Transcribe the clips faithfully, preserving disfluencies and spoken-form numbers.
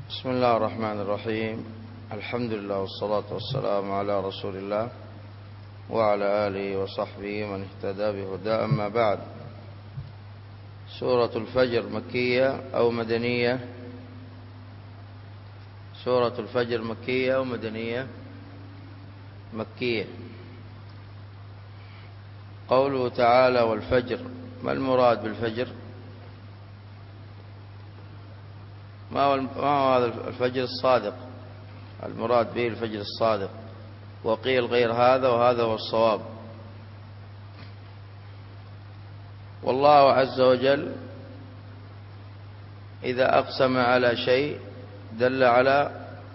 بسم الله الرحمن الرحيم. الحمد لله والصلاة والسلام على رسول الله وعلى آله وصحبه من اهتدى بهداه. أما بعد، سورة الفجر مكية أو مدنية؟ سورة الفجر مكية أو مدنية؟ مكية. قوله تعالى والفجر، ما المراد بالفجر؟ ما هو هذا الفجر الصادق؟ المراد به الفجر الصادق، وقيل غير هذا وهذا هو الصواب. والله عز وجل إذا أقسم على شيء دل على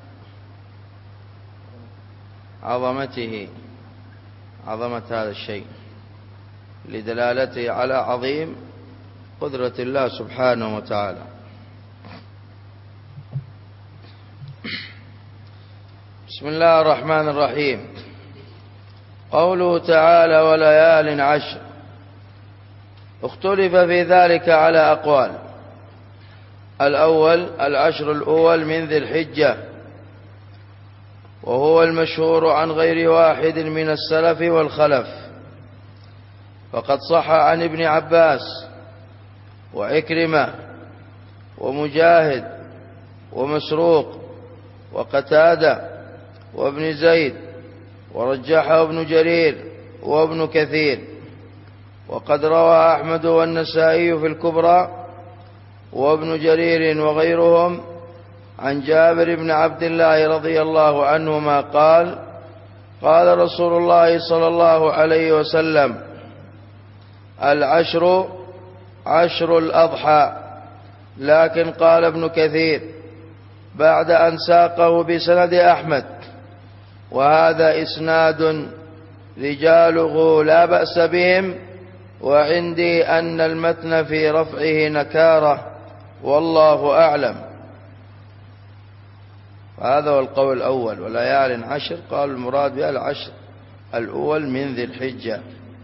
عظمته، عظمة هذا الشيء، لدلالته على عظيم قدرة الله سبحانه وتعالى. بسم الله الرحمن الرحيم. قوله تعالى وليال عشر، اختلف في ذلك على أقوال. الأول العشر الأول من ذي الحجة، وهو المشهور عن غير واحد من السلف والخلف، فقد صح عن ابن عباس وعكرمة ومجاهد ومسروق وقتادة وابن زيد، ورجحه ابن جرير وابن كثير. وقد روى أحمد والنسائي في الكبرى وابن جرير وغيرهم عن جابر بن عبد الله رضي الله عنهما قال قال رسول الله صلى الله عليه وسلم العشر عشر الأضحى. لكن قال ابن كثير بعد أن ساقه بسند أحمد وهذا إسناد رجاله لا بأس بهم، وعندي أن المتن في رفعه نكارة والله أعلم. هذا هو القول الأول، وليال عشر قال المراد بها العشر الأول من ذي الحجة.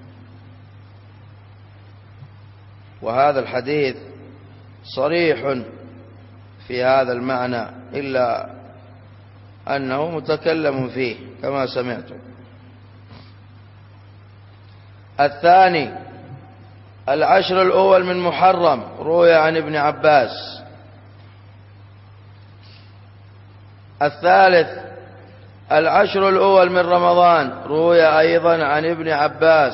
وهذا الحديث صريح في هذا المعنى، إلا أنه متكلم فيه كما سمعتم. الثاني العشر الأول من محرم، روي عن ابن عباس. الثالث العشر الأول من رمضان، روي أيضا عن ابن عباس.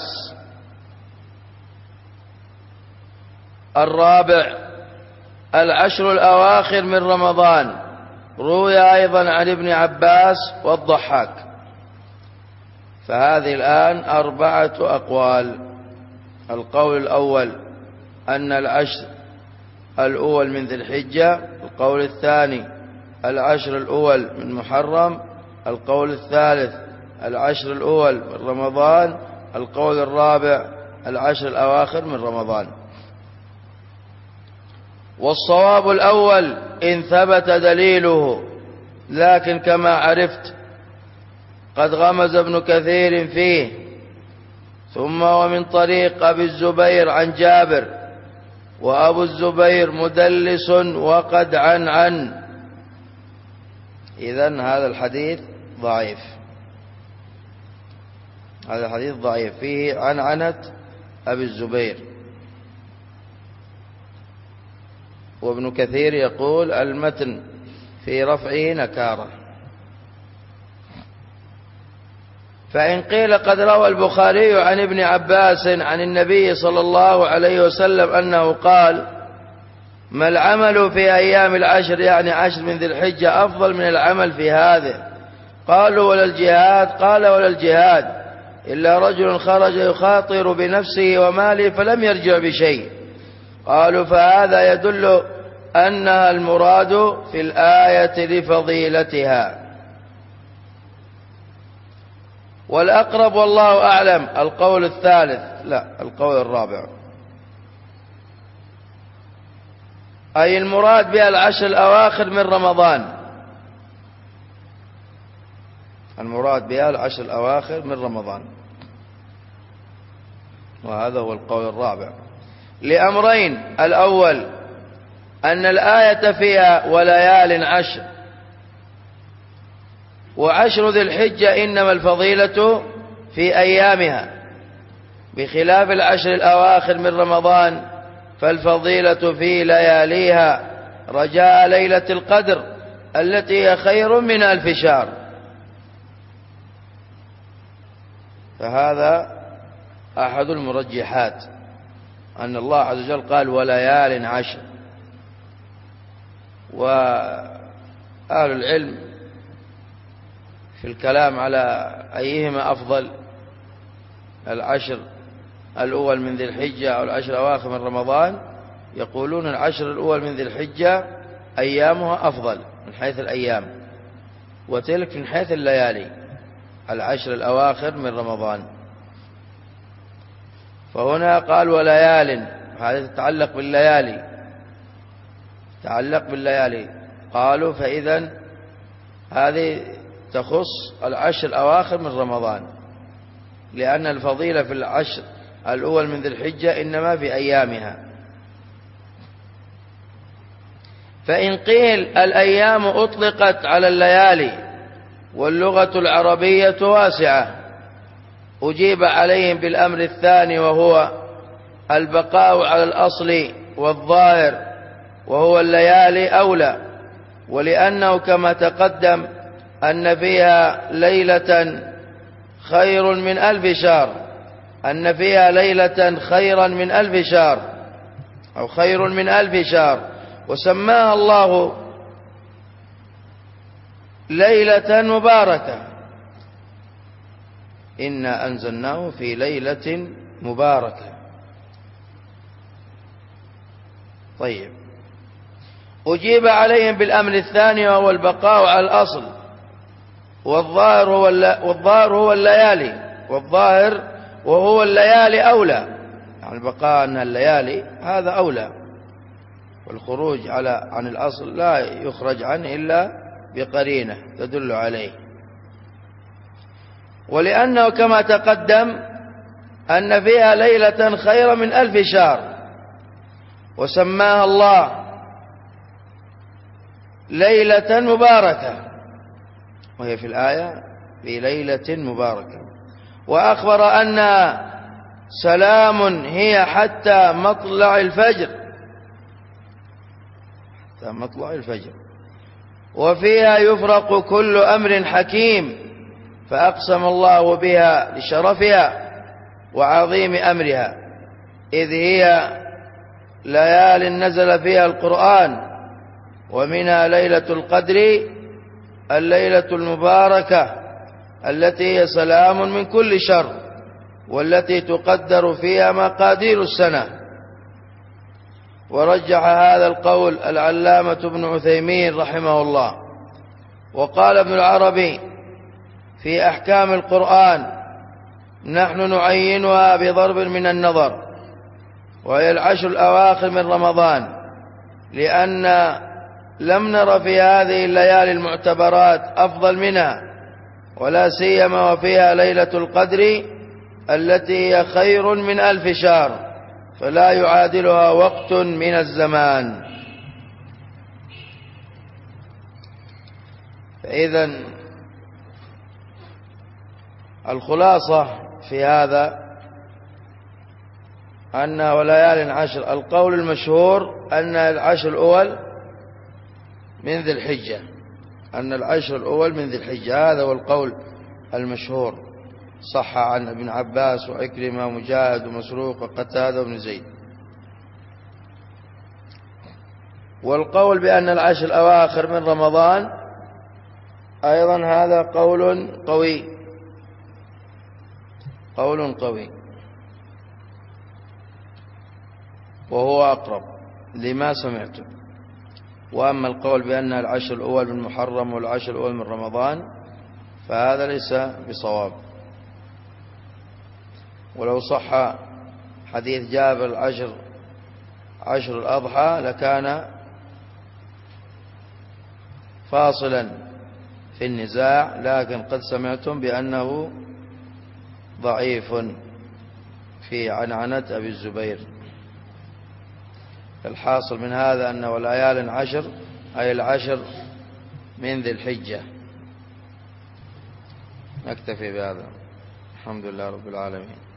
الرابع العشر الأواخر من رمضان، روي أيضا عن ابن عباس والضحاك. فهذه الآن أربعة أقوال. القول الأول أن العشر الأول من ذي الحجة، القول الثاني العشر الأول من محرم، القول الثالث العشر الأول من رمضان، القول الرابع العشر الأواخر من رمضان. والصواب الأول إن ثبت دليله، لكن كما عرفت قد غمز ابن كثير فيه. ثم ومن طريق أبي الزبير عن جابر، وأبو الزبير مدلس وقد عن عن إذن هذا الحديث ضعيف. هذا الحديث ضعيف، فيه عنعنة أبي الزبير. وابن كثير يقول المتن في رفعه نكارة. فإن قيل قد روى البخاري عن ابن عباس عن النبي صلى الله عليه وسلم أنه قال ما العمل في أيام العشر، يعني عشر من ذي الحجة، أفضل من العمل في هذه؟ قالوا ولا الجهاد؟ قال ولا الجهاد إلا رجل خرج يخاطر بنفسه وماله فلم يرجع بشيء. قالوا فهذا يدل أنها المراد في الآية لفضيلتها. والأقرب والله أعلم القول الثالث، لا القول الرابع، أي المراد بها العشر الأواخر من رمضان. المراد بها العشر الأواخر من رمضان، وهذا هو القول الرابع لأمرين. الأول أن الآية فيها وليال عشر، وعشر ذي الحجة إنما الفضيلة في أيامها، بخلاف العشر الأواخر من رمضان فالفضيلة في لياليها، رجاء ليلة القدر التي هي خير من ألف شهر. فهذا أحد المرجحات، أن الله عز وجل قال وليال عشر. وأهل العلم في الكلام على أيهما أفضل، العشر الأول من ذي الحجة أو العشر الأواخر من رمضان، يقولون العشر الأول من ذي الحجة أيامها أفضل من حيث الأيام، وتلك من حيث الليالي العشر الأواخر من رمضان. فهنا قال وليال، هذا تتعلق بالليالي، تتعلق بالليالي. قالوا فإذا هذه تخص العشر الأواخر من رمضان، لأن الفضيلة في العشر الأول من ذي الحجة إنما في أيامها. فإن قيل الأيام أطلقت على الليالي واللغة العربية واسعة، أجيب عليهم بالأمر الثاني، وهو البقاء على الأصل والظاهر وهو الليالي أولى، ولأنه كما تقدم أن فيها ليلة خير من ألف شهر، أن فيها ليلة خيرا من ألف شهر أو خير من ألف شهر، وسماها الله ليلة مباركة، إنا أنزلناه في ليلة مباركة. طيب، أجيب عليهم بالأمر الثاني وهو البقاء على الأصل، والظاهر هو والظاهر هو الليالي، والظاهر وهو الليالي أولى، يعني البقاء عن الليالي هذا أولى، والخروج على عن الأصل لا يخرج عنه إلا بقرينة تدل عليه. ولأنه كما تقدم أن فيها ليلة خير من ألف شهر، وسماها الله ليلة مباركة، وهي في الآية في ليلة مباركة، وأخبر أن سلام هي حتى مطلع الفجر، حتى مطلع الفجر، وفيها يفرق كل أمر حكيم، فأقسم الله بها لشرفها وعظيم أمرها، إذ هي ليال نزل فيها القرآن، ومنها ليلة القدر الليلة المباركة التي هي سلام من كل شر، والتي تقدر فيها مقادير السنة. ورجح هذا القول العلامة ابن عثيمين رحمه الله. وقال ابن العربي في أحكام القرآن: نحن نعينها بضرب من النظر، وهي العشر الأواخر من رمضان، لأن لم نر في هذه الليالي المعتبرات أفضل منها، ولا سيما وفيها ليلة القدر التي هي خير من ألف شهر، فلا يعادلها وقت من الزمان. فإذا الخلاصة في هذا أنها وليال عشر، القول المشهور أن العشر الأول من ذي الحجة، أن العشر الأول من ذي الحجة، هذا هو القول المشهور، صح عن ابن عباس وعكرمة ومجاهد ومسروق وقتادة وابن زيد. والقول بأن العشر الأواخر من رمضان أيضا هذا قول قوي، قول قوي، وهو أقرب لما سمعته. وأما القول بأن العشر الأول من محرم والعشر الأول من رمضان فهذا ليس بصواب. ولو صح حديث جابر العشر عشر الأضحى لكان فاصلا في النزاع، لكن قد سمعتم بأنه ضعيف في عنعنة أبي الزبير. الحاصل من هذا أنه ليال عشر أي العشر من ذي الحجة. نكتفي بهذا. الحمد لله رب العالمين.